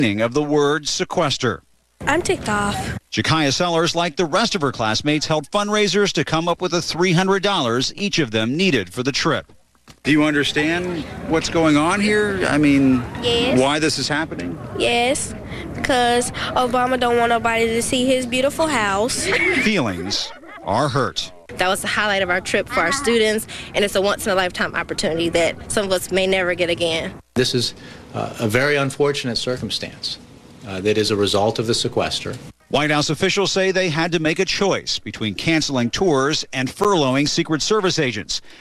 of the word sequester. I'm ticked off. Jakaya Sellers, like the rest of her classmates, held fundraisers to come up with the $300 each of them needed for the trip. Do you understand what's going on here? I mean, Yes. why this is happening? Yes, because Obama don't want nobody to see his beautiful house. Feelings are hurt. That was the highlight of our trip for our students, and it's a once-in-a-lifetime opportunity that some of us may never get again. This is a very unfortunate circumstance that is a result of the sequester. White House officials say they had to make a choice between canceling tours and furloughing Secret Service agents.